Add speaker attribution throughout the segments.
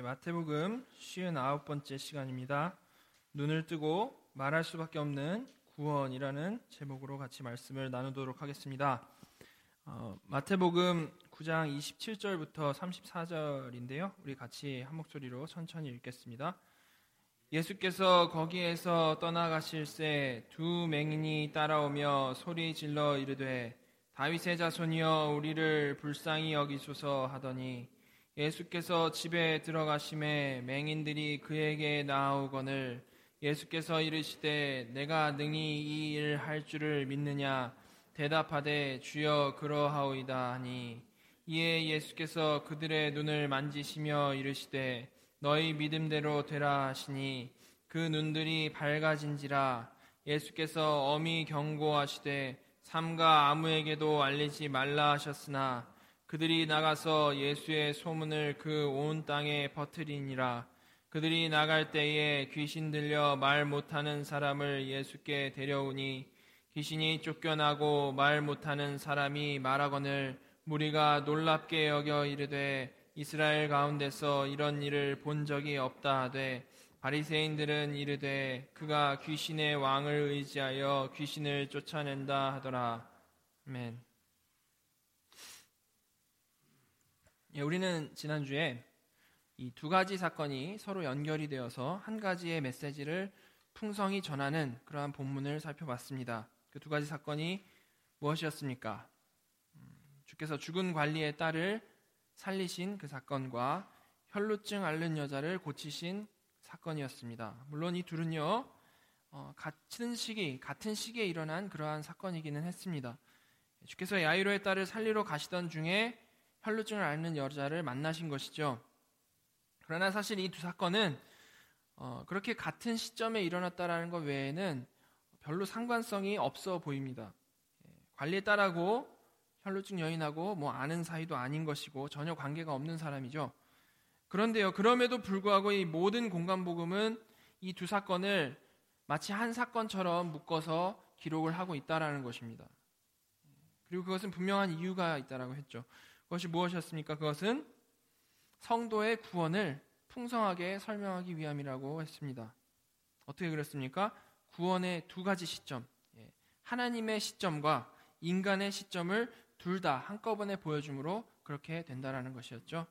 Speaker 1: 마태복음 59번째 시간입니다. 눈을 뜨고 말할 수밖에 없는 구원이라는 제목으로 같이 말씀을 나누도록 하겠습니다. 마태복음 9장 27절부터 34절인데요. 우리 같이 한 목소리로 천천히 읽겠습니다. 예수께서 거기에서 떠나가실새 두 맹인이 따라오며 소리 질러 이르되 다윗의 자손이여 우리를 불쌍히 여기소서 하더니 예수께서 집에 들어가심에 맹인들이 그에게 나아오거늘 예수께서 이르시되 내가 능히 이 일 할 줄을 믿느냐 대답하되 주여 그러하오이다 하니 이에 예수께서 그들의 눈을 만지시며 이르시되 너희 믿음대로 되라 하시니 그 눈들이 밝아진지라. 예수께서 엄히 경고하시되 삼가 아무에게도 알리지 말라 하셨으나 그들이 나가서 예수의 소문을 그 온 땅에 퍼뜨리니라. 그들이 나갈 때에 귀신 들려 말 못하는 사람을 예수께 데려오니 귀신이 쫓겨나고 말 못하는 사람이 말하거늘 무리가 놀랍게 여겨 이르되 이스라엘 가운데서 이런 일을 본 적이 없다 하되 바리새인들은 이르되 그가 귀신의 왕을 의지하여 귀신을 쫓아낸다 하더라. 아멘. 우리는 지난주에 이 두 가지 사건이 서로 연결이 되어서 한 가지의 메시지를 풍성히 전하는 그러한 본문을 살펴봤습니다. 그 두 가지 사건이 무엇이었습니까? 주께서 죽은 관리의 딸을 살리신 그 사건과 혈루증 앓는 여자를 고치신 사건이었습니다. 물론 이 둘은요, 같은 시기에 일어난 그러한 사건이기는 했습니다. 주께서 야이로의 딸을 살리러 가시던 중에 혈루증을 앓는 여자를 만나신 것이죠. 그러나 사실 이 두 사건은 그렇게 같은 시점에 일어났다라는 것 외에는 별로 상관성이 없어 보입니다. 관리의 딸하고 혈루증 여인하고 아는 사이도 아닌 것이고 전혀 관계가 없는 사람이죠. 그런데요, 그럼에도 불구하고 이 모든 공간복음은 이 두 사건을 마치 한 사건처럼 묶어서 기록을 하고 있다라는 것입니다. 그리고 그것은 분명한 이유가 있다라고 했죠. 그것이 무엇이었습니까? 그것은 성도의 구원을 풍성하게 설명하기 위함이라고 했습니다. 어떻게 그랬습니까? 구원의 두 가지 시점, 하나님의 시점과 인간의 시점을 둘 다 한꺼번에 보여줌으로 그렇게 된다라는 것이었죠.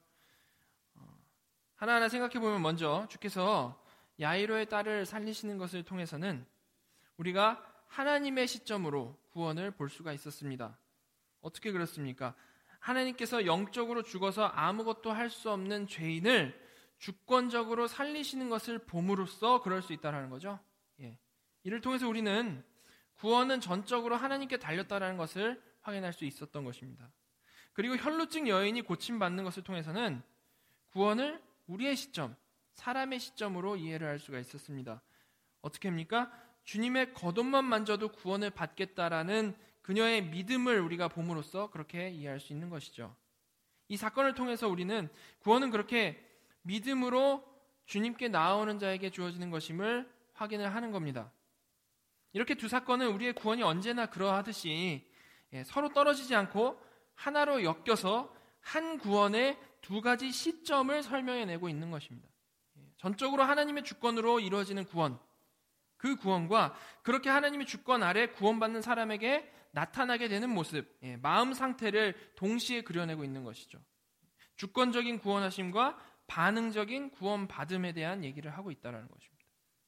Speaker 1: 하나하나 생각해보면 먼저 주께서 야이로의 딸을 살리시는 것을 통해서는 우리가 하나님의 시점으로 구원을 볼 수가 있었습니다. 어떻게 그렇습니까? 하나님께서 영적으로 죽어서 아무것도 할 수 없는 죄인을 주권적으로 살리시는 것을 봄으로써 그럴 수 있다는 거죠. 이를 통해서 우리는 구원은 전적으로 하나님께 달렸다는 것을 확인할 수 있었던 것입니다. 그리고 혈루증 여인이 고침받는 것을 통해서는 구원을 우리의 시점, 사람의 시점으로 이해를 할 수가 있었습니다. 어떻게 합니까? 주님의 겉옷만 만져도 구원을 받겠다라는 그녀의 믿음을 우리가 봄으로써 그렇게 이해할 수 있는 것이죠. 이 사건을 통해서 우리는 구원은 그렇게 믿음으로 주님께 나아오는 자에게 주어지는 것임을 확인을 하는 겁니다. 이렇게 두 사건은 우리의 구원이 언제나 그러하듯이 서로 떨어지지 않고 하나로 엮여서 한 구원의 두 가지 시점을 설명해내고 있는 것입니다. 전적으로 하나님의 주권으로 이루어지는 구원, 그 구원과 그렇게 하나님의 주권 아래 구원받는 사람에게 나타나게 되는 모습, 마음 상태를 동시에 그려내고 있는 것이죠. 주권적인 구원하심과 반응적인 구원받음에 대한 얘기를 하고 있다는 것입니다.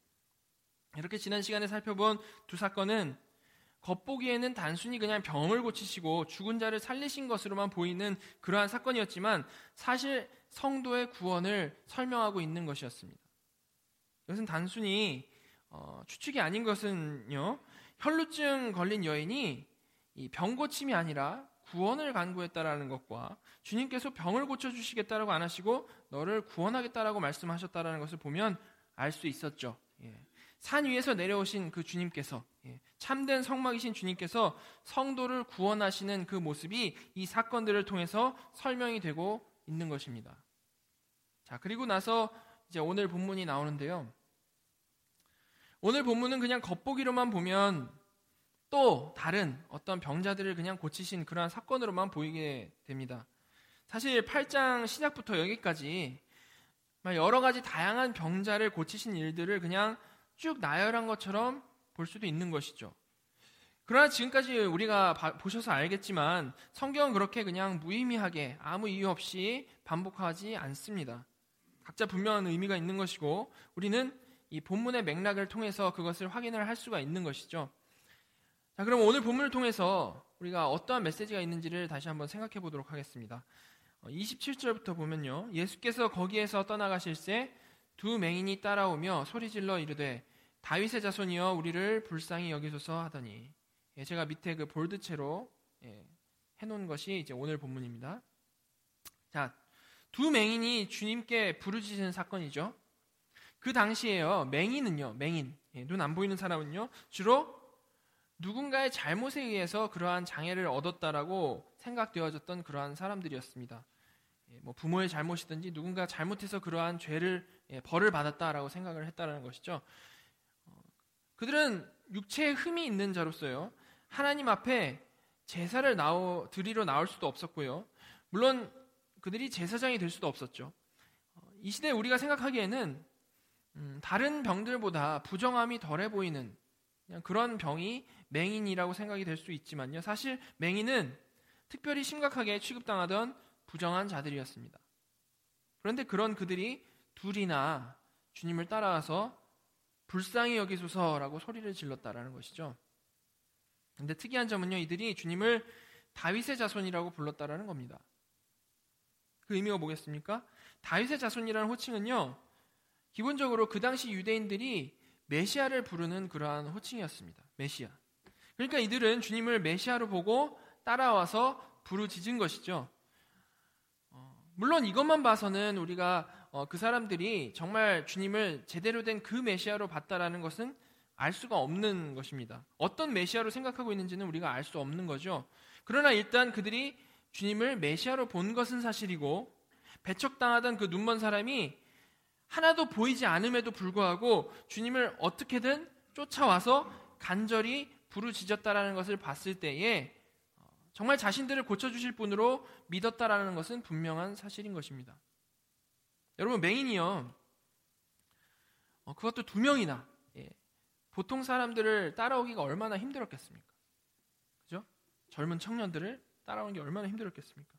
Speaker 1: 이렇게 지난 시간에 살펴본 두 사건은 겉보기에는 단순히 그냥 병을 고치시고 죽은 자를 살리신 것으로만 보이는 그러한 사건이었지만 사실 성도의 구원을 설명하고 있는 것이었습니다. 이것은 단순히 추측이 아닌 것은요, 혈루증 걸린 여인이 이 병 고침이 아니라 구원을 간구했다라는 것과 주님께서 병을 고쳐주시겠다라고 안 하시고 너를 구원하겠다라고 말씀하셨다라는 것을 보면 알 수 있었죠. 산 위에서 내려오신 그 주님께서, 참된 성막이신 주님께서 성도를 구원하시는 그 모습이 이 사건들을 통해서 설명이 되고 있는 것입니다. 자, 그리고 나서 이제 오늘 본문이 나오는데요. 오늘 본문은 그냥 겉보기로만 보면 또 다른 어떤 병자들을 그냥 고치신 그러한 사건으로만 보이게 됩니다. 사실 8장 시작부터 여기까지 여러 가지 다양한 병자를 고치신 일들을 그냥 쭉 나열한 것처럼 볼 수도 있는 것이죠. 그러나 지금까지 우리가 보셔서 알겠지만 성경은 그렇게 그냥 무의미하게 아무 이유 없이 반복하지 않습니다. 각자 분명한 의미가 있는 것이고 우리는 이 본문의 맥락을 통해서 그것을 확인을 할 수가 있는 것이죠. 자, 그럼 오늘 본문을 통해서 우리가 어떠한 메시지가 있는지를 다시 한번 생각해 보도록 하겠습니다. 27절부터 보면요. 예수께서 거기에서 떠나가실새 두 맹인이 따라오며 소리질러 이르되 다윗의 자손이여 우리를 불쌍히 여기소서 하더니, 제가 밑에 그 볼드체로 해놓은 것이 이제 오늘 본문입니다. 자, 두 맹인이 주님께 부르짖은 사건이죠. 그 당시에요, 맹인은요, 눈 안 보이는 사람은요, 주로 누군가의 잘못에 의해서 그러한 장애를 얻었다라고 생각되어졌던 그러한 사람들이었습니다. 뭐 부모의 잘못이든지 누군가 잘못해서 그러한 죄를 벌을 받았다라고 생각을 했다라는 것이죠. 그들은 육체에 흠이 있는 자로서요, 하나님 앞에 제사를 드리러 나올 수도 없었고요. 물론 그들이 제사장이 될 수도 없었죠. 이 시대에 우리가 생각하기에는 다른 병들보다 부정함이 덜해 보이는 그냥 그런 병이 맹인이라고 생각이 될 수 있지만요. 사실 맹인은 특별히 심각하게 취급당하던 부정한 자들이었습니다. 그런데 그런 그들이 둘이나 주님을 따라와서 불쌍히 여기소서라고 소리를 질렀다라는 것이죠. 그런데 특이한 점은요, 이들이 주님을 다윗의 자손이라고 불렀다라는 겁니다. 그 의미가 뭐겠습니까? 다윗의 자손이라는 호칭은요, 기본적으로 그 당시 유대인들이 메시아를 부르는 그러한 호칭이었습니다. 메시아. 그러니까 이들은 주님을 메시아로 보고 따라와서 부르짖은 것이죠. 물론 이것만 봐서는 우리가 그 사람들이 정말 주님을 제대로 된 그 메시아로 봤다라는 것은 알 수가 없는 것입니다. 어떤 메시아로 생각하고 있는지는 우리가 알 수 없는 거죠. 그러나 일단 그들이 주님을 메시아로 본 것은 사실이고, 배척당하던 그 눈먼 사람이 하나도 보이지 않음에도 불구하고 주님을 어떻게든 쫓아와서 간절히 부르짖었다라는 것을 봤을 때에 정말 자신들을 고쳐주실 분으로 믿었다라는 것은 분명한 사실인 것입니다. 여러분, 맹인이요, 그것도 두 명이나, 보통 사람들을 따라오기가 얼마나 힘들었겠습니까? 그죠? 젊은 청년들을 따라오는 게 얼마나 힘들었겠습니까?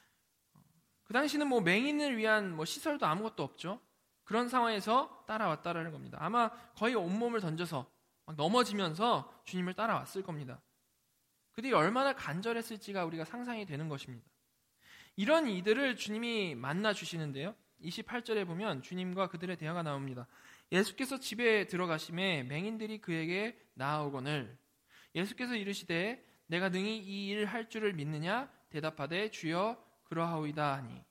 Speaker 1: 그 당시는 뭐 맹인을 위한 뭐 시설도 아무것도 없죠. 그런 상황에서 따라왔다라는 겁니다. 아마 거의 온몸을 던져서 막 넘어지면서 주님을 따라왔을 겁니다. 그들이 얼마나 간절했을지가 우리가 상상이 되는 것입니다. 이런 이들을 주님이 만나 주시는데요. 28절에 보면 주님과 그들의 대화가 나옵니다. 예수께서 집에 들어가심에 맹인들이 그에게 나아오거늘 예수께서 이르시되 내가 능히 이 일 할 줄을 믿느냐? 대답하되 주여 그러하오이다 하니,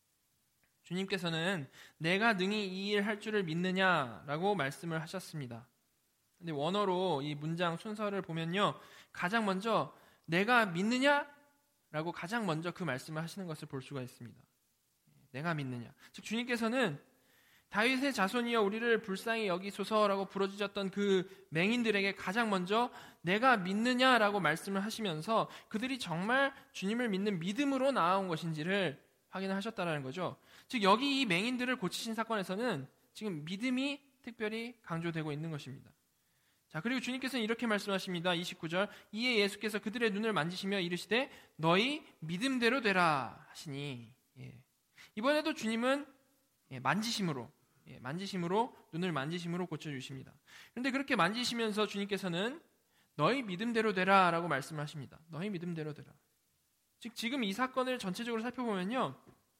Speaker 1: 주님께서는 내가 능히 이 일 할 줄을 믿느냐라고 말씀을 하셨습니다. 근데 원어로 이 문장 순서를 보면요, 가장 먼저 내가 믿느냐라고 가장 먼저 그 말씀을 하시는 것을 볼 수가 있습니다. 내가 믿느냐. 즉 주님께서는 다윗의 자손이여 우리를 불쌍히 여기소서라고 부르짖었던 그 맹인들에게 가장 먼저 내가 믿느냐라고 말씀을 하시면서 그들이 정말 주님을 믿는 믿음으로 나아온 것인지를 확인하셨다는 거죠. 즉 여기 이 맹인들을 고치신 사건에서는 지금 믿음이 특별히 강조되고 있는 것입니다. 자, 그리고 주님께서는 이렇게 말씀하십니다. 29절 이에 예수께서 그들의 눈을 만지시며 이르시되 너희 믿음대로 되라 하시니, 이번에도 주님은 만지심으로 눈을 만지심으로 고쳐주십니다. 그런데 그렇게 만지시면서 주님께서는 너희 믿음대로 되라 라고 말씀하십니다. 너희 믿음대로 되라. 즉 지금 이 사건을 전체적으로 살펴보면요,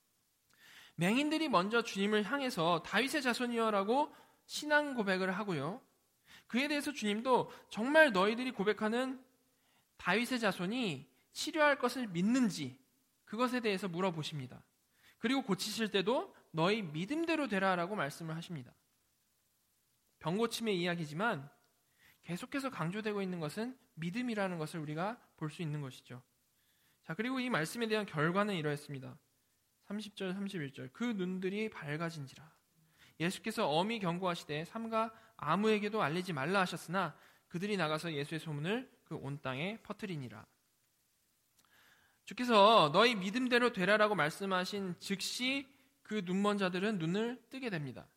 Speaker 1: 맹인들이 먼저 주님을 향해서 다윗의 자손이여라고 신앙 고백을 하고요, 그에 대해서 주님도 정말 너희들이 고백하는 다윗의 자손이 치료할 것을 믿는지 그것에 대해서 물어보십니다. 그리고 고치실 때도 너희 믿음대로 되라라고 말씀을 하십니다. 병고침의 이야기지만 계속해서 강조되고 있는 것은 믿음이라는 것을 우리가 볼 수 있는 것이죠. 자, 그리고 이 말씀에 대한 결과는 이러했습니다. 30절, 31절 그 눈들이 밝아진지라. 예수께서 엄히 경고하시되 삼가 아무에게도 알리지 말라 하셨으나 그들이 나가서 예수의 소문을 그 온 땅에 퍼뜨리니라. 주께서 너희 믿음대로 되라라고 말씀하신 즉시 그 눈먼 자들은 눈을 뜨게 됩니다.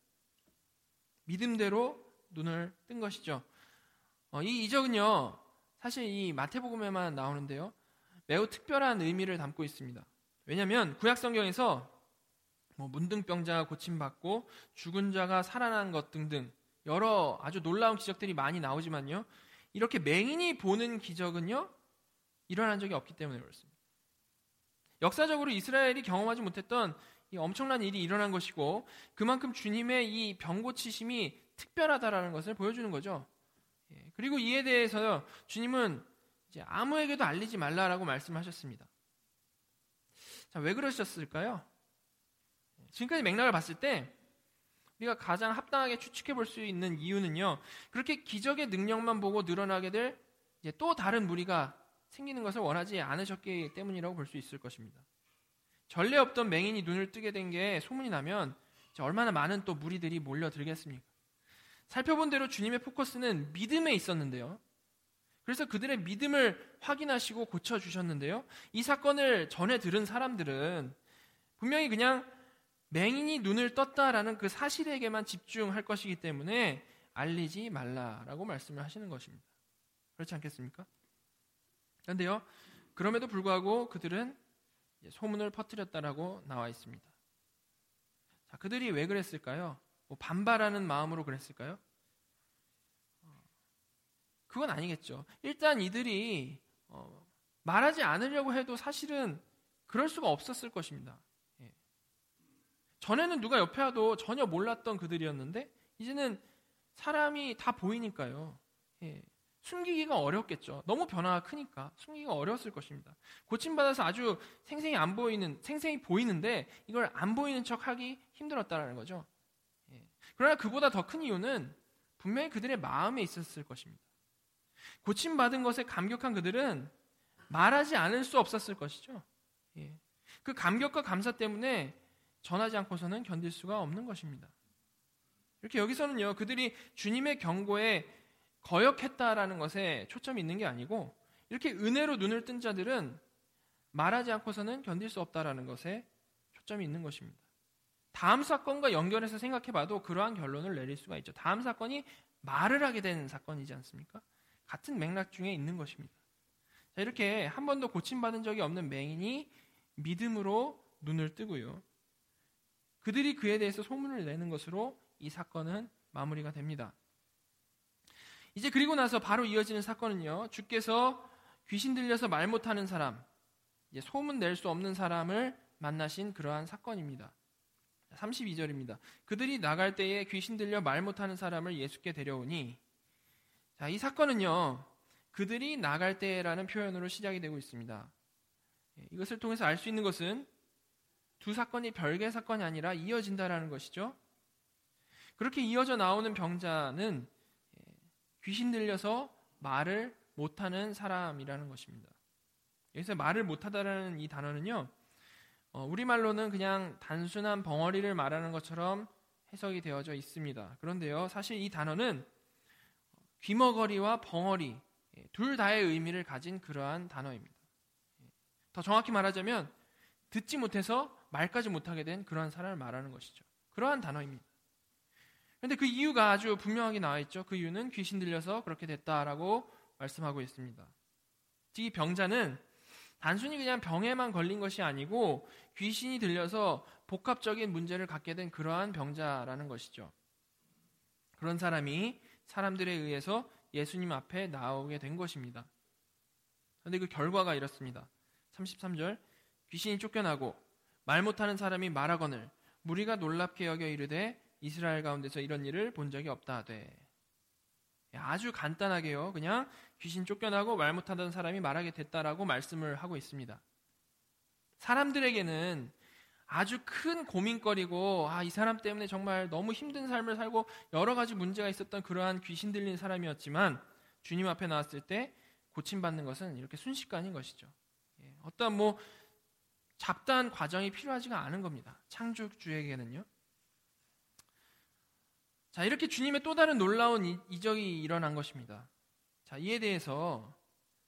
Speaker 1: 믿음대로 눈을 뜬 것이죠. 이 이적은요, 사실 이 마태복음에만 나오는데요, 매우 특별한 의미를 담고 있습니다. 왜냐하면 구약 성경에서 문둥병자가 고침받고 죽은 자가 살아난 것 등등 여러 아주 놀라운 기적들이 많이 나오지만요, 이렇게 맹인이 보는 기적은요 일어난 적이 없기 때문에 그렇습니다. 역사적으로 이스라엘이 경험하지 못했던 이 엄청난 일이 일어난 것이고, 그만큼 주님의 이 병 고치심이 특별하다라는 것을 보여주는 거죠. 그리고 이에 대해서 주님은 이제 아무에게도 알리지 말라라고 말씀하셨습니다. 자, 왜 그러셨을까요? 지금까지 맥락을 봤을 때 우리가 가장 합당하게 추측해 볼 수 있는 이유는요, 그렇게 기적의 능력만 보고 늘어나게 될 이제 또 다른 무리가 생기는 것을 원하지 않으셨기 때문이라고 볼 수 있을 것입니다. 전례 없던 맹인이 눈을 뜨게 된 게 소문이 나면 얼마나 많은 또 무리들이 몰려들겠습니까? 살펴본 대로 주님의 포커스는 믿음에 있었는데요. 그래서 그들의 믿음을 확인하시고 고쳐주셨는데요. 이 사건을 전해 들은 사람들은 분명히 그냥 맹인이 눈을 떴다라는 그 사실에게만 집중할 것이기 때문에 알리지 말라라고 말씀을 하시는 것입니다. 그렇지 않겠습니까? 그런데요, 그럼에도 불구하고 그들은 소문을 퍼뜨렸다라고 나와 있습니다. 자, 그들이 왜 그랬을까요? 반발하는 마음으로 그랬을까요? 그건 아니겠죠. 일단 이들이 말하지 않으려고 해도 사실은 그럴 수가 없었을 것입니다. 전에는 누가 옆에 와도 전혀 몰랐던 그들이었는데 이제는 사람이 다 보이니까요. 숨기기가 어렵겠죠. 너무 변화가 크니까 숨기기가 어려웠을 것입니다. 고침받아서 아주 생생히 보이는데 이걸 안 보이는 척하기 힘들었다는 거죠. 그러나 그보다 더 큰 이유는 분명히 그들의 마음에 있었을 것입니다. 고침받은 것에 감격한 그들은 말하지 않을 수 없었을 것이죠. 그 감격과 감사 때문에 전하지 않고서는 견딜 수가 없는 것입니다. 이렇게 여기서는요, 그들이 주님의 경고에 거역했다라는 것에 초점이 있는 게 아니고, 이렇게 은혜로 눈을 뜬 자들은 말하지 않고서는 견딜 수 없다라는 것에 초점이 있는 것입니다. 다음 사건과 연결해서 생각해봐도 그러한 결론을 내릴 수가 있죠. 다음 사건이 말을 하게 되는 사건이지 않습니까? 같은 맥락 중에 있는 것입니다. 자, 이렇게 한 번도 고침받은 적이 없는 맹인이 믿음으로 눈을 뜨고요, 그들이 그에 대해서 소문을 내는 것으로 이 사건은 마무리가 됩니다. 이제 그리고 나서 바로 이어지는 사건은요, 주께서 귀신 들려서 말 못하는 사람, 이제 소문 낼 수 없는 사람을 만나신 그러한 사건입니다. 32절입니다. 그들이 나갈 때에 귀신 들려 말 못하는 사람을 예수께 데려오니, 자, 이 사건은요, 그들이 나갈 때라는 표현으로 시작이 되고 있습니다. 이것을 통해서 알 수 있는 것은 두 사건이 별개의 사건이 아니라 이어진다라는 것이죠. 그렇게 이어져 나오는 병자는 귀신 들려서 말을 못하는 사람이라는 것입니다. 여기서 말을 못하다라는 이 단어는요, 우리말로는 그냥 단순한 벙어리를 말하는 것처럼 해석이 되어져 있습니다. 그런데요, 사실 이 단어는 귀머거리와 벙어리 둘 다의 의미를 가진 그러한 단어입니다. 더 정확히 말하자면 듣지 못해서 말까지 못하게 된 그러한 사람을 말하는 것이죠. 그러한 단어입니다. 그런데 그 이유가 아주 분명하게 나와 있죠. 그 이유는 귀신 들려서 그렇게 됐다라고 말씀하고 있습니다. 즉, 이 병자는 단순히 그냥 병에만 걸린 것이 아니고 귀신이 들려서 복합적인 문제를 갖게 된 그러한 병자라는 것이죠. 그런 사람이 사람들에 의해서 예수님 앞에 나오게 된 것입니다. 그런데 그 결과가 이렇습니다. 33절, 귀신이 쫓겨나고 말 못하는 사람이 말하거늘 무리가 놀랍게 여겨 이르되 이스라엘 가운데서 이런 일을 본 적이 없다 하되. 아주 간단하게요, 그냥 귀신 쫓겨나고 말 못하던 사람이 말하게 됐다라고 말씀을 하고 있습니다. 사람들에게는 아주 큰 고민거리고, 이 사람 때문에 정말 너무 힘든 삶을 살고 여러 가지 문제가 있었던 그러한 귀신 들린 사람이었지만, 주님 앞에 나왔을 때 고침받는 것은 이렇게 순식간인 것이죠. 어떤 잡다한 과정이 필요하지가 않은 겁니다. 창조주에게는요. 자, 이렇게 주님의 또 다른 놀라운 이적이 일어난 것입니다. 자, 이에 대해서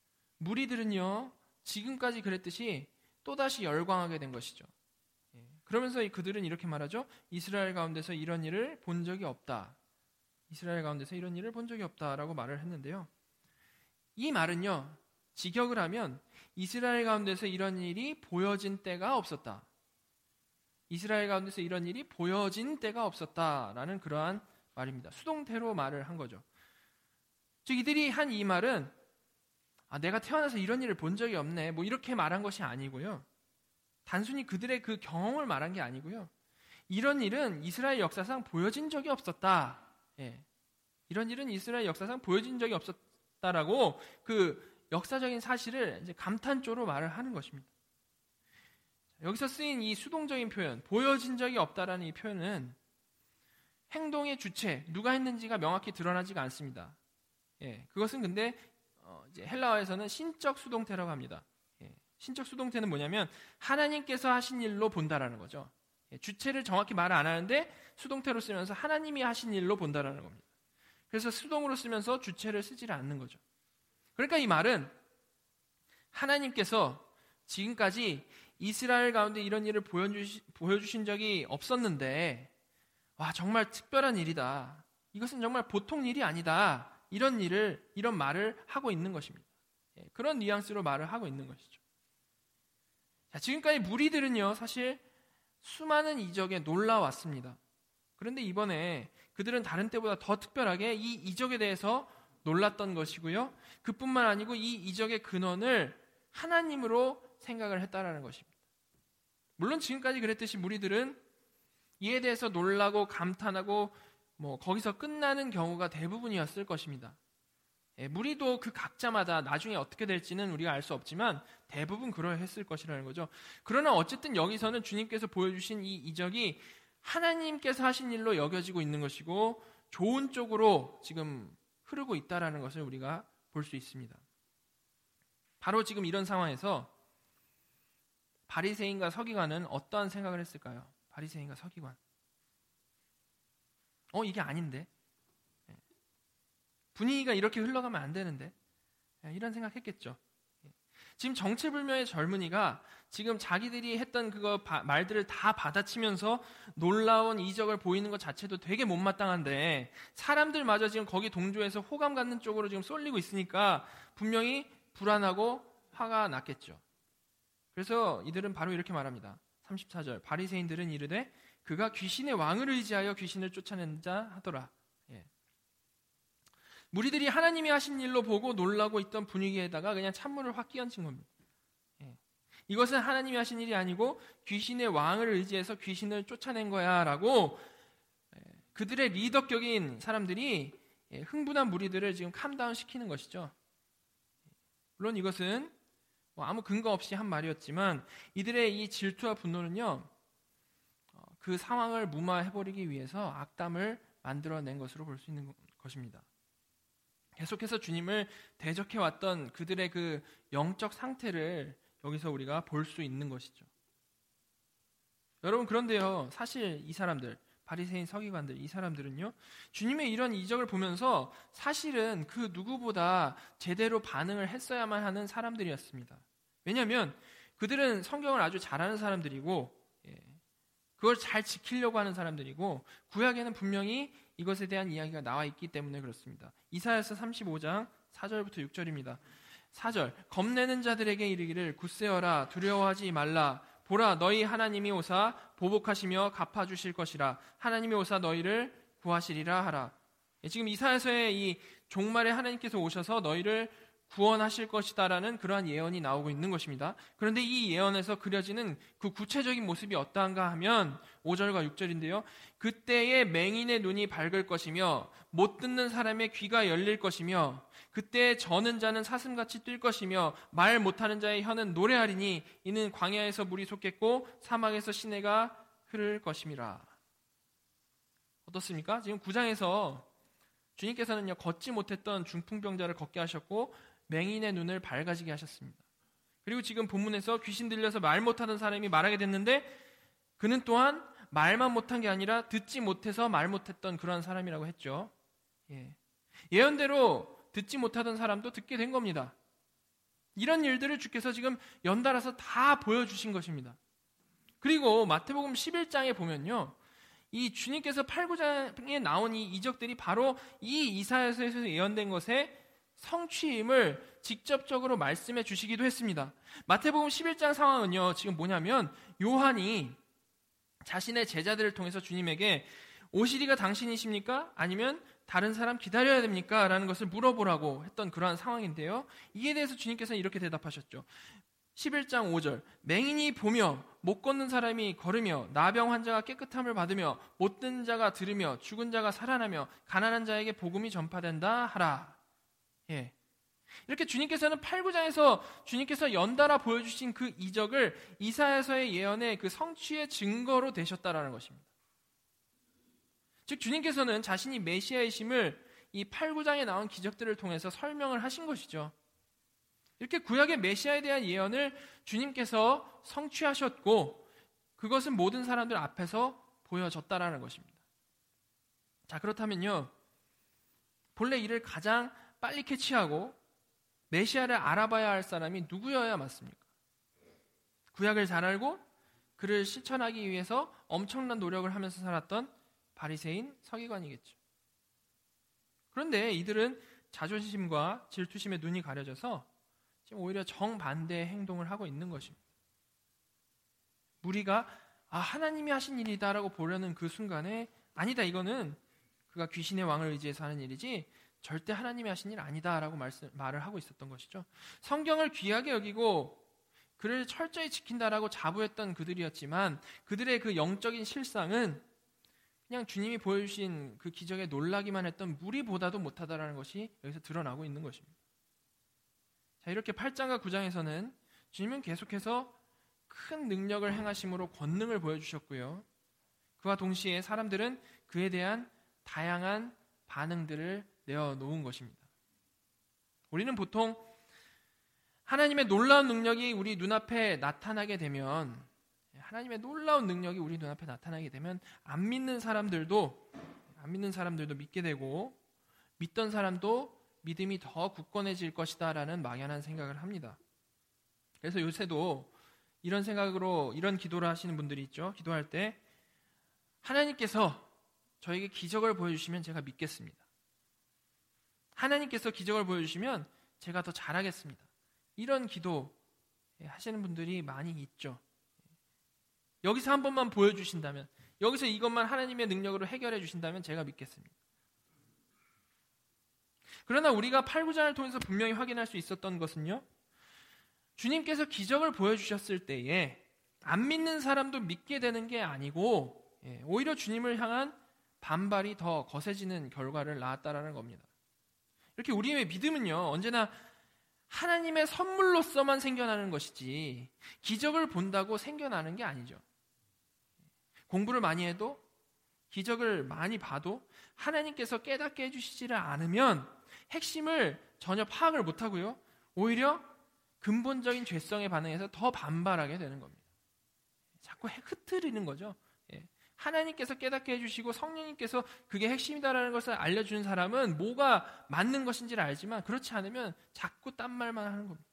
Speaker 1: 무리들은요, 지금까지 그랬듯이 또다시 열광하게 된 것이죠. 그러면서 그들은 이렇게 말하죠. 이스라엘 가운데서 이런 일을 본 적이 없다. 이스라엘 가운데서 이런 일을 본 적이 없다라고 말을 했는데요. 이 말은요, 직역을 하면 이스라엘 가운데서 이런 일이 보여진 때가 없었다. 이스라엘 가운데서 이런 일이 보여진 때가 없었다라는 그러한 말입니다. 수동태로 말을 한 거죠. 즉 이들이 한 이 말은 내가 태어나서 이런 일을 본 적이 없네, 뭐 이렇게 말한 것이 아니고요. 단순히 그들의 그 경험을 말한 게 아니고요. 이런 일은 이스라엘 역사상 보여진 적이 없었다. 예. 이런 일은 이스라엘 역사상 보여진 적이 없었다라고 그 역사적인 사실을 이제 감탄조로 말을 하는 것입니다. 여기서 쓰인 이 수동적인 표현, 보여진 적이 없다라는 이 표현은 행동의 주체, 누가 했는지가 명확히 드러나지가 않습니다. 예, 그것은 근데 이제 헬라어에서는 신적 수동태라고 합니다. 예, 신적 수동태는 뭐냐면 하나님께서 하신 일로 본다라는 거죠. 예, 주체를 정확히 말 안 하는데 수동태로 쓰면서 하나님이 하신 일로 본다라는 겁니다. 그래서 수동으로 쓰면서 주체를 쓰지를 않는 거죠. 그러니까 이 말은 하나님께서 지금까지 이스라엘 가운데 이런 일을 보여주신 적이 없었는데 정말 특별한 일이다. 이것은 정말 보통 일이 아니다. 이런 말을 하고 있는 것입니다. 그런 뉘앙스로 말을 하고 있는 것이죠. 자, 지금까지 무리들은요, 사실 수많은 이적에 놀라왔습니다. 그런데 이번에 그들은 다른 때보다 더 특별하게 이 이적에 대해서 놀랐던 것이고요. 그뿐만 아니고 이 이적의 근원을 하나님으로 생각을 했다라는 것입니다. 물론 지금까지 그랬듯이 무리들은 이에 대해서 놀라고 감탄하고 거기서 끝나는 경우가 대부분이었을 것입니다. 무리도 그 각자마다 나중에 어떻게 될지는 우리가 알 수 없지만 대부분 그러했을 것이라는 거죠. 그러나 어쨌든 여기서는 주님께서 보여주신 이 이적이 하나님께서 하신 일로 여겨지고 있는 것이고 좋은 쪽으로 지금 흐르고 있다라는 것을 우리가 볼 수 있습니다. 바로 지금 이런 상황에서 바리새인과 서기관은 어떠한 생각을 했을까요? 바리새인과 서기관. 이게 아닌데. 분위기가 이렇게 흘러가면 안 되는데. 이런 생각했겠죠. 지금 정체불명의 젊은이가 지금 자기들이 했던 말들을 다 받아치면서 놀라운 이적을 보이는 것 자체도 되게 못마땅한데 사람들마저 지금 거기 동조해서 호감 갖는 쪽으로 지금 쏠리고 있으니까 분명히 불안하고 화가 났겠죠. 그래서 이들은 바로 이렇게 말합니다. 34절 바리새인들은 이르되 그가 귀신의 왕을 의지하여 귀신을 쫓아낸 자 하더라. 무리들이 하나님이 하신 일로 보고 놀라고 있던 분위기에다가 그냥 찬물을 확 끼얹은 겁니다. 이것은 하나님이 하신 일이 아니고 귀신의 왕을 의지해서 귀신을 쫓아낸 거야 라고 그들의 리더격인 사람들이 흥분한 무리들을 지금 캄다운 시키는 것이죠. 물론 이것은 아무 근거 없이 한 말이었지만 이들의 이 질투와 분노는요, 그 상황을 무마해버리기 위해서 악담을 만들어낸 것으로 볼 수 있는 것입니다. 계속해서 주님을 대적해왔던 그들의 그 영적 상태를 여기서 우리가 볼 수 있는 것이죠. 여러분, 그런데요, 사실 이 사람들, 바리새인 서기관들, 이 사람들은요, 주님의 이런 이적을 보면서 사실은 그 누구보다 제대로 반응을 했어야만 하는 사람들이었습니다. 왜냐하면 그들은 성경을 아주 잘 아는 사람들이고 그걸 잘 지키려고 하는 사람들이고 구약에는 분명히 이것에 대한 이야기가 나와 있기 때문에 그렇습니다. 이사야서 35장 4절부터 6절입니다. 4절 겁내는 자들에게 이르기를 굳세어라 두려워하지 말라 보라 너희 하나님이 오사 보복하시며 갚아주실 것이라 하나님이 오사 너희를 구하시리라 하라. 지금 이사야서의 이 종말에 하나님께서 오셔서 너희를 구원하실 것이다라는 그러한 예언이 나오고 있는 것입니다. 그런데 이 예언에서 그려지는 그 구체적인 모습이 어떠한가 하면 5절과 6절인데요. 그때의 맹인의 눈이 밝을 것이며 못 듣는 사람의 귀가 열릴 것이며 그때 저는 자는 사슴같이 뛸 것이며 말 못하는 자의 혀는 노래하리니 이는 광야에서 물이 솟겠고 사막에서 시내가 흐를 것임이라. 어떻습니까? 지금 9장에서 주님께서는요, 걷지 못했던 중풍병자를 걷게 하셨고 맹인의 눈을 밝아지게 하셨습니다. 그리고 지금 본문에서 귀신 들려서 말 못하던 사람이 말하게 됐는데 그는 또한 말만 못한 게 아니라 듣지 못해서 말 못했던 그런 사람이라고 했죠. 예언대로 듣지 못하던 사람도 듣게 된 겁니다. 이런 일들을 주께서 지금 연달아서 다 보여주신 것입니다. 그리고 마태복음 11장에 보면요, 이 주님께서 8, 9장에 나온 이 이적들이 바로 이 이사야서에서 예언된 것의 성취임을 직접적으로 말씀해 주시기도 했습니다. 마태복음 11장 상황은요, 지금 뭐냐면 요한이 자신의 제자들을 통해서 주님에게 오시리가 당신이십니까? 아니면 다른 사람 기다려야 됩니까? 라는 것을 물어보라고 했던 그러한 상황인데요, 이에 대해서 주님께서는 이렇게 대답하셨죠. 11장 5절, 맹인이 보며 못 걷는 사람이 걸으며 나병 환자가 깨끗함을 받으며 못 듣는 자가 들으며 죽은 자가 살아나며 가난한 자에게 복음이 전파된다 하라. 예. 이렇게 주님께서는 8, 9장에서 주님께서 연달아 보여주신 그 이적을 이사야서의 예언의 그 성취의 증거로 되셨다라는 것입니다. 즉 주님께서는 자신이 메시아이심을 이 8, 9장에 나온 기적들을 통해서 설명을 하신 것이죠. 이렇게 구약의 메시아에 대한 예언을 주님께서 성취하셨고 그것은 모든 사람들 앞에서 보여졌다라는 것입니다. 자, 그렇다면요, 본래 이를 가장 빨리 캐치하고 메시아를 알아봐야 할 사람이 누구여야 맞습니까? 구약을 잘 알고 그를 실천하기 위해서 엄청난 노력을 하면서 살았던 바리새인 서기관이겠죠. 그런데 이들은 자존심과 질투심에 눈이 가려져서 지금 오히려 정반대의 행동을 하고 있는 것입니다. 무리가 하나님이 하신 일이다라고 보려는 그 순간에 아니다, 이거는 그가 귀신의 왕을 의지해서 하는 일이지 절대 하나님이 하신 일 아니다라고 말을 하고 있었던 것이죠. 성경을 귀하게 여기고 그를 철저히 지킨다라고 자부했던 그들이었지만 그들의 그 영적인 실상은 그냥 주님이 보여주신 그 기적에 놀라기만 했던 무리보다도 못하다라는 것이 여기서 드러나고 있는 것입니다. 자, 이렇게 8장과 9장에서는 주님은 계속해서 큰 능력을 행하심으로 권능을 보여주셨고요, 그와 동시에 사람들은 그에 대한 다양한 반응들을 내어놓은 것입니다. 우리는 보통 하나님의 놀라운 능력이 우리 눈앞에 나타나게 되면 안 믿는 사람들도 믿게 되고 믿던 사람도 믿음이 더 굳건해질 것이다 라는 막연한 생각을 합니다. 그래서 요새도 이런 생각으로 이런 기도를 하시는 분들이 있죠. 기도할 때 하나님께서 저에게 기적을 보여주시면 제가 믿겠습니다. 하나님께서 기적을 보여주시면 제가 더 잘하겠습니다. 이런 기도 하시는 분들이 많이 있죠. 여기서 한 번만 보여주신다면, 여기서 이것만 하나님의 능력으로 해결해 주신다면 제가 믿겠습니다. 그러나 우리가 8, 9장을 통해서 분명히 확인할 수 있었던 것은요, 주님께서 기적을 보여주셨을 때에 안 믿는 사람도 믿게 되는 게 아니고 오히려 주님을 향한 반발이 더 거세지는 결과를 낳았다라는 겁니다. 이렇게 우리의 믿음은요, 언제나 하나님의 선물로서만 생겨나는 것이지 기적을 본다고 생겨나는 게 아니죠. 공부를 많이 해도 기적을 많이 봐도 하나님께서 깨닫게 해주시지를 않으면 핵심을 전혀 파악을 못하고요, 오히려 근본적인 죄성에 반응해서 더 반발하게 되는 겁니다. 자꾸 흐트리는 거죠. 하나님께서 깨닫게 해주시고 성령님께서 그게 핵심이다라는 것을 알려주는 사람은 뭐가 맞는 것인지를 알지만 그렇지 않으면 자꾸 딴 말만 하는 겁니다.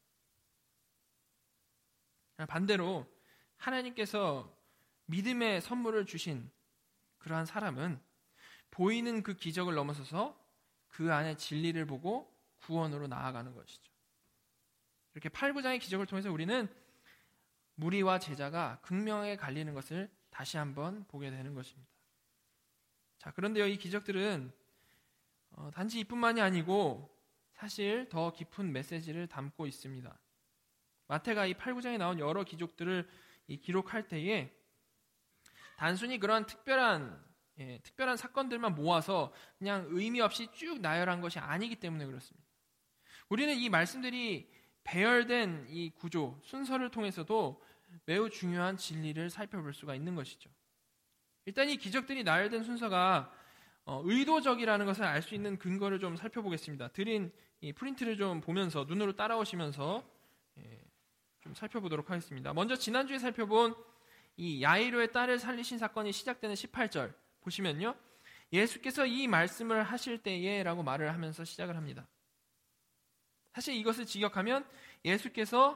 Speaker 1: 반대로 하나님께서 믿음의 선물을 주신 그러한 사람은 보이는 그 기적을 넘어서서 그 안에 진리를 보고 구원으로 나아가는 것이죠. 이렇게 8, 9장의 기적을 통해서 우리는 무리와 제자가 극명하게 갈리는 것을 다시 한번 보게 되는 것입니다. 자, 그런데요, 이 기적들은 단지 이뿐만이 아니고 사실 더 깊은 메시지를 담고 있습니다. 마태가 이 8, 9장에 나온 여러 기적들을 기록할 때에 단순히 그런 특별한 사건들만 모아서 그냥 의미 없이 쭉 나열한 것이 아니기 때문에 그렇습니다. 우리는 이 말씀들이 배열된 이 구조, 순서를 통해서도 매우 중요한 진리를 살펴볼 수가 있는 것이죠. 일단 이 기적들이 나열된 순서가 의도적이라는 것을 알 수 있는 근거를 좀 살펴보겠습니다. 드린 이 프린트를 좀 보면서 눈으로 따라오시면서 좀 살펴보도록 하겠습니다. 먼저 지난주에 살펴본 이 야이로의 딸을 살리신 사건이 시작되는 18절 보시면요, 예수께서 이 말씀을 하실 때에 라고 말을 하면서 시작을 합니다. 사실 이것을 직역하면 예수께서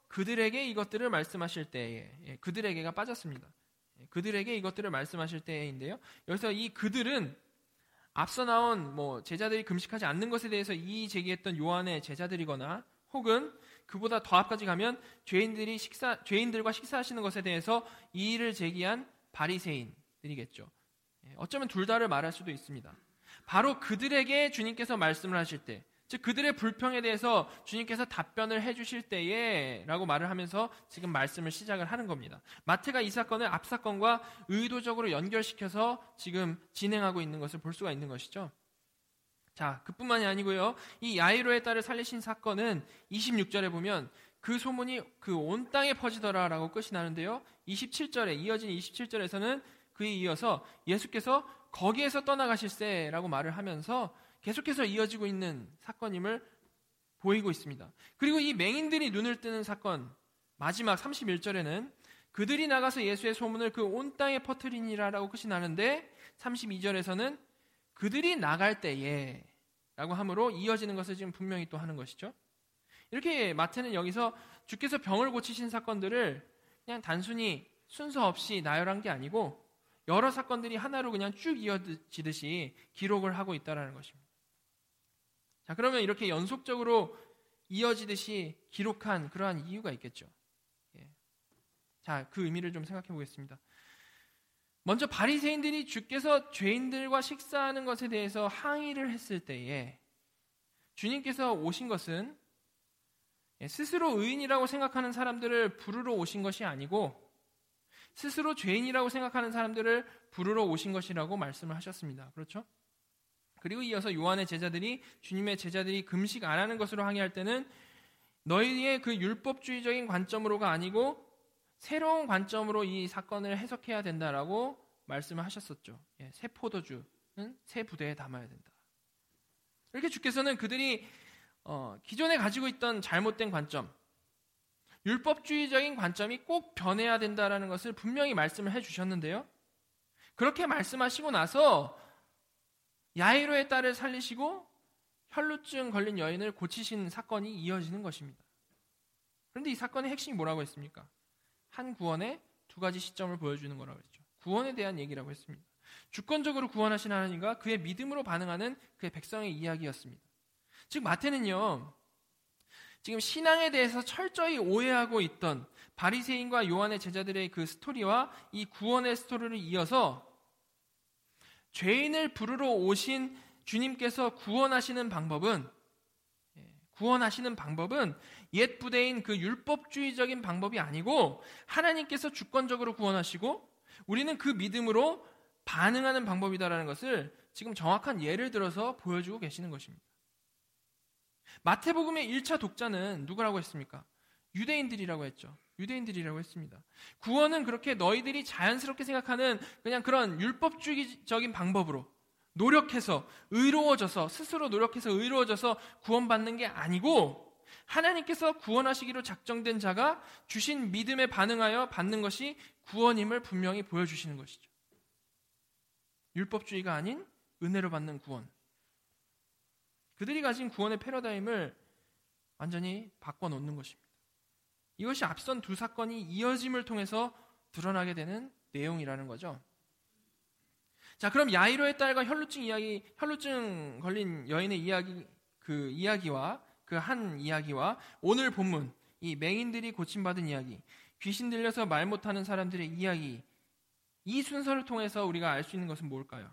Speaker 1: 그들에게 이것들을 말씀하실 때에, 그들에게가 빠졌습니다. 그들에게 이것들을 말씀하실 때인데요. 여기서 이 그들은 앞서 나온 제자들이 금식하지 않는 것에 대해서 이의 제기했던 요한의 제자들이거나 혹은 그보다 더 앞까지 가면 죄인들과 식사하시는 것에 대해서 이의를 제기한 바리새인들이겠죠. 어쩌면 둘 다를 말할 수도 있습니다. 바로 그들에게 주님께서 말씀을 하실 때, 즉 그들의 불평에 대해서 주님께서 답변을 해주실 때에 라고 말을 하면서 지금 말씀을 시작을 하는 겁니다. 마태가 이 사건을 앞 사건과 의도적으로 연결시켜서 지금 진행하고 있는 것을 볼 수가 있는 것이죠. 자, 그뿐만이 아니고요. 이 야이로의 딸을 살리신 사건은 26절에 보면 그 소문이 그 온 땅에 퍼지더라라고 끝이 나는데요. 27절에 이어진 27절에서는 그에 이어서 예수께서 거기에서 떠나가실세라고 말을 하면서 계속해서 이어지고 있는 사건임을 보이고 있습니다. 그리고 이 맹인들이 눈을 뜨는 사건 마지막 31절에는 그들이 나가서 예수의 소문을 그 온 땅에 퍼뜨리니라라고 끝이 나는데 32절에서는 그들이 나갈 때에 라고 함으로 이어지는 것을 지금 분명히 또 하는 것이죠. 이렇게 마태는 여기서 주께서 병을 고치신 사건들을 그냥 단순히 순서 없이 나열한 게 아니고 여러 사건들이 하나로 그냥 쭉 이어지듯이 기록을 하고 있다는 것입니다. 자, 그러면 이렇게 연속적으로 이어지듯이 기록한 그러한 이유가 있겠죠. 자, 그 의미를 좀 생각해 보겠습니다. 먼저 바리새인들이 주께서 죄인들과 식사하는 것에 대해서 항의를 했을 때에 주님께서 오신 것은 스스로 의인이라고 생각하는 사람들을 부르러 오신 것이 아니고 스스로 죄인이라고 생각하는 사람들을 부르러 오신 것이라고 말씀을 하셨습니다. 그렇죠? 그리고 이어서 요한의 제자들이 주님의 제자들이 금식 안 하는 것으로 항의할 때는 너희의 그 율법주의적인 관점으로가 아니고 새로운 관점으로 이 사건을 해석해야 된다라고 말씀을 하셨었죠. 새 포도주는 새 부대에 담아야 된다. 이렇게 주께서는 그들이 기존에 가지고 있던 잘못된 관점, 율법주의적인 관점이 꼭 변해야 된다라는 것을 분명히 말씀을 해주셨는데요. 그렇게 말씀하시고 나서 야이로의 딸을 살리시고 혈루증 걸린 여인을 고치신 사건이 이어지는 것입니다. 그런데 이 사건의 핵심이 뭐라고 했습니까? 한 구원의 두 가지 시점을 보여주는 거라고 했죠. 구원에 대한 얘기라고 했습니다. 주권적으로 구원하신 하나님과 그의 믿음으로 반응하는 그의 백성의 이야기였습니다. 즉 마태는요, 지금 신앙에 대해서 철저히 오해하고 있던 바리새인과 요한의 제자들의 그 스토리와 이 구원의 스토리를 이어서 죄인을 부르러 오신 주님께서 구원하시는 방법은 옛 부대인 그 율법주의적인 방법이 아니고 하나님께서 주권적으로 구원하시고 우리는 그 믿음으로 반응하는 방법이다라는 것을 지금 정확한 예를 들어서 보여주고 계시는 것입니다. 마태복음의 1차 독자는 누구라고 했습니까? 유대인들이라고 했죠. 유대인들이라고 했습니다. 구원은 그렇게 너희들이 자연스럽게 생각하는 그냥 그런 율법주의적인 방법으로 노력해서 스스로 노력해서 의로워져서 구원받는 게 아니고 하나님께서 구원하시기로 작정된 자가 주신 믿음에 반응하여 받는 것이 구원임을 분명히 보여주시는 것이죠. 율법주의가 아닌 은혜로 받는 구원. 그들이 가진 구원의 패러다임을 완전히 바꿔놓는 것입니다. 이것이 앞선 두 사건이 이어짐을 통해서 드러나게 되는 내용이라는 거죠. 자, 그럼 야이로의 딸과 혈루증 걸린 여인의 이야기와 그 한 이야기와 오늘 본문, 이 맹인들이 고침받은 이야기, 귀신 들려서 말 못하는 사람들의 이야기, 이 순서를 통해서 우리가 알 수 있는 것은 뭘까요?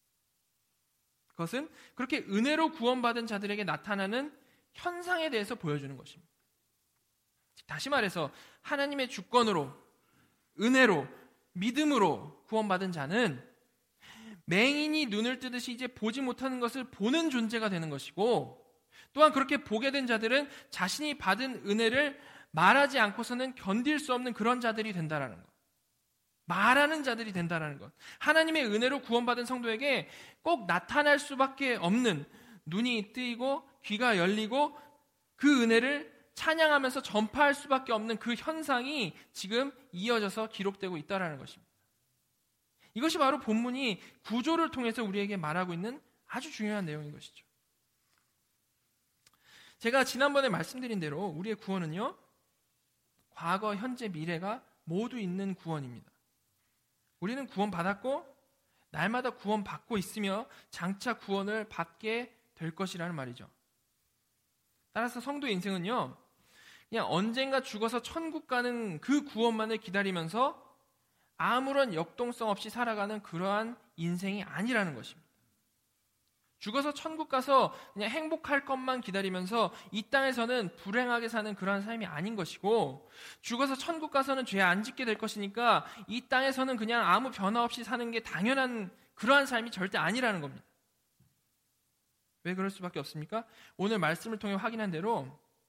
Speaker 1: 그것은 그렇게 은혜로 구원받은 자들에게 나타나는 현상에 대해서 보여주는 것입니다. 다시 말해서 하나님의 주권으로, 은혜로, 믿음으로 구원받은 자는 맹인이 눈을 뜨듯이 이제 보지 못하는 것을 보는 존재가 되는 것이고, 또한 그렇게 보게 된 자들은 자신이 받은 은혜를 말하지 않고서는 견딜 수 없는 그런 자들이 된다라는 것. 말하는 자들이 된다라는 것. 하나님의 은혜로 구원받은 성도에게 꼭 나타날 수밖에 없는, 눈이 뜨이고 귀가 열리고 그 은혜를 찬양하면서 전파할 수밖에 없는 그 현상이 지금 이어져서 기록되고 있다는 것입니다. 이것이 바로 본문이 구조를 통해서 우리에게 말하고 있는 아주 중요한 내용인 것이죠. 제가 지난번에 말씀드린 대로 우리의 구원은요, 과거, 현재, 미래가 모두 있는 구원입니다. 우리는 구원받았고 날마다 구원받고 있으며 장차 구원을 받게 될 것이라는 말이죠. 따라서 성도의 인생은요, 그냥 언젠가 죽어서 천국 가는 그 구원만을 기다리면서 아무런 역동성 없이 살아가는 그러한 인생이 아니라는 것입니다. 죽어서 천국 가서 그냥 행복할 것만 기다리면서 이 땅에서는 불행하게 사는 그러한 삶이 아닌 것이고, 죽어서 천국 가서는 죄 안 짓게 될 것이니까 이 땅에서는 그냥 아무 변화 없이 사는 게 당연한 그러한 삶이 절대 아니라는 겁니다. 왜 그럴 수밖에 없습니까? 오늘 말씀을 통해 확인한 대로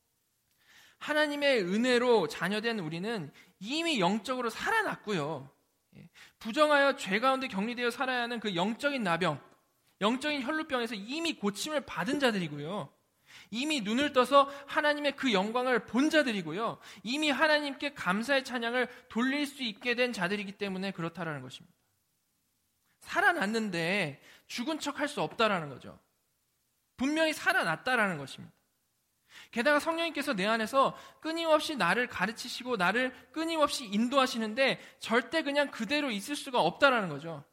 Speaker 1: 하나님의 은혜로 자녀된 우리는 이미 영적으로 살아났고요, 부정하여 죄 가운데 격리되어 살아야 하는 그 영적인 나병, 영적인 혈루병에서 이미 고침을 받은 자들이고요, 이미 눈을 떠서 하나님의 그 영광을 본 자들이고요, 이미 하나님께 감사의 찬양을 돌릴 수 있게 된 자들이기 때문에 그렇다라는 것입니다. 살아났는데 죽은 척 할 수 없다라는 거죠. 분명히 살아났다라는 것입니다. 게다가 성령님께서 내 안에서 끊임없이 나를 가르치시고 나를 끊임없이 인도하시는데 절대 그냥 그대로 있을 수가 없다라는 거죠.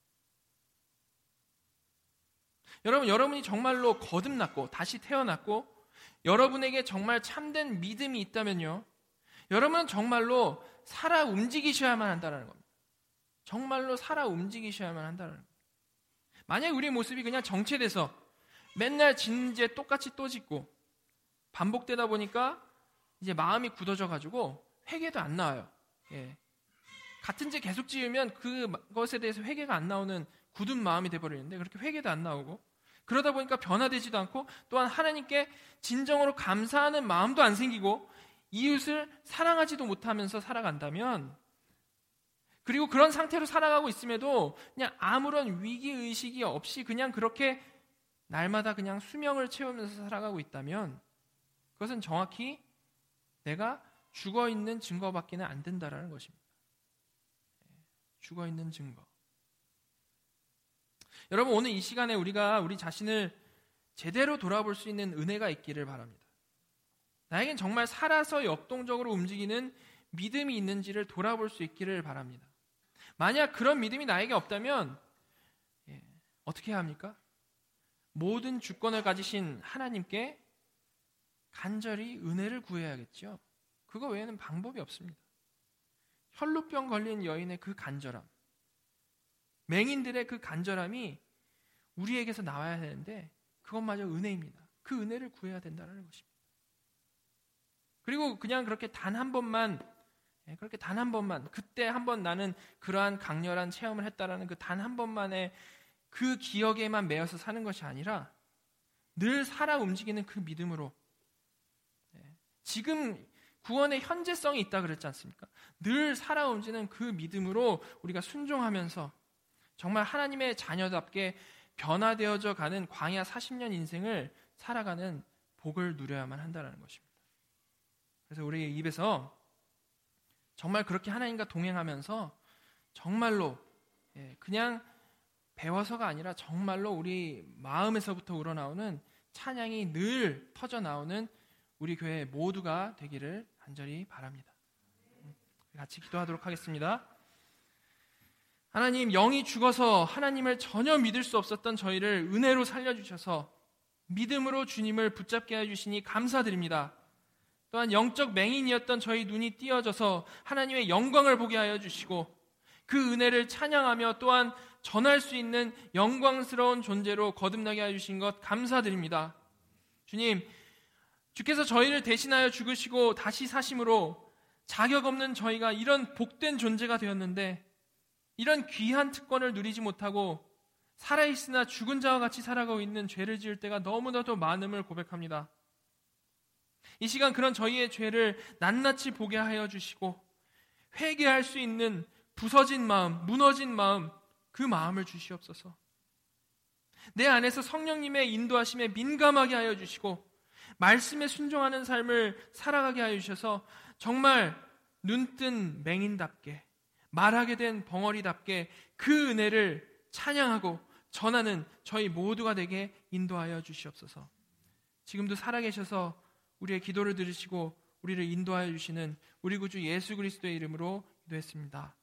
Speaker 1: 여러분, 여러분이 정말로 거듭났고 다시 태어났고 여러분에게 정말 참된 믿음이 있다면요, 여러분은 정말로 살아 움직이셔야만 한다는 겁니다. 정말로 살아 움직이셔야만 한다는 겁니다. 만약 우리의 모습이 그냥 정체돼서 맨날 짓는 죄 똑같이 또 짓고 반복되다 보니까 이제 마음이 굳어져가지고 회개도 안 나와요. 같은 죄 계속 지으면 그것에 대해서 회개가 안 나오는 굳은 마음이 돼버리는데, 그렇게 회개도 안 나오고 그러다 보니까 변화되지도 않고, 또한 하나님께 진정으로 감사하는 마음도 안 생기고 이웃을 사랑하지도 못하면서 살아간다면, 그리고 그런 상태로 살아가고 있음에도 그냥 아무런 위기의식이 없이 그냥 그렇게 날마다 그냥 수명을 채우면서 살아가고 있다면, 그것은 정확히 내가 죽어있는 증거밖에는 안 된다라는 것입니다. 죽어있는 증거. 여러분, 오늘 이 시간에 우리가 우리 자신을 제대로 돌아볼 수 있는 은혜가 있기를 바랍니다. 나에겐 정말 살아서 역동적으로 움직이는 믿음이 있는지를 돌아볼 수 있기를 바랍니다. 만약 그런 믿음이 나에게 없다면 어떻게 해야 합니까? 모든 주권을 가지신 하나님께 간절히 은혜를 구해야겠죠. 그거 외에는 방법이 없습니다. 혈루병 걸린 여인의 그 간절함, 맹인들의 그 간절함이 우리에게서 나와야 되는데 그것마저 은혜입니다. 그 은혜를 구해야 된다는 것입니다. 그리고 그냥 그렇게 단 한 번만, 그때 한 번 나는 그러한 강렬한 체험을 했다라는 그 단 한 번만의 그 기억에만 매여서 사는 것이 아니라 늘 살아 움직이는 그 믿음으로, 지금 구원의 현재성이 있다 그랬지 않습니까? 늘 살아 움직이는 그 믿음으로 우리가 순종하면서 정말 하나님의 자녀답게 변화되어져 가는 광야 40년 인생을 살아가는 복을 누려야만 한다는 것입니다. 그래서 우리의 입에서 정말 그렇게 하나님과 동행하면서 정말로 그냥 배워서가 아니라 정말로 우리 마음에서부터 우러나오는 찬양이 늘 터져나오는 우리 교회 모두가 되기를 간절히 바랍니다. 같이 기도하도록 하겠습니다. 하나님, 영이 죽어서 하나님을 전혀 믿을 수 없었던 저희를 은혜로 살려주셔서 믿음으로 주님을 붙잡게 해주시니 감사드립니다. 또한 영적 맹인이었던 저희 눈이 띄어져서 하나님의 영광을 보게 하여 주시고 그 은혜를 찬양하며 또한 전할 수 있는 영광스러운 존재로 거듭나게 해주신 것 감사드립니다. 주님, 주께서 저희를 대신하여 죽으시고 다시 사심으로 자격 없는 저희가 이런 복된 존재가 되었는데 이런 귀한 특권을 누리지 못하고 살아있으나 죽은 자와 같이 살아가고 있는 죄를 지을 때가 너무나도 많음을 고백합니다. 이 시간 그런 저희의 죄를 낱낱이 보게 하여 주시고 회개할 수 있는 부서진 마음, 무너진 마음, 그 마음을 주시옵소서. 내 안에서 성령님의 인도하심에 민감하게 하여 주시고 말씀에 순종하는 삶을 살아가게 하여 주셔서 정말 눈뜬 맹인답게, 말하게 된 벙어리답게 그 은혜를 찬양하고 전하는 저희 모두가 되게 인도하여 주시옵소서. 지금도 살아계셔서 우리의 기도를 들으시고 우리를 인도하여 주시는 우리 구주 예수 그리스도의 이름으로 기도했습니다.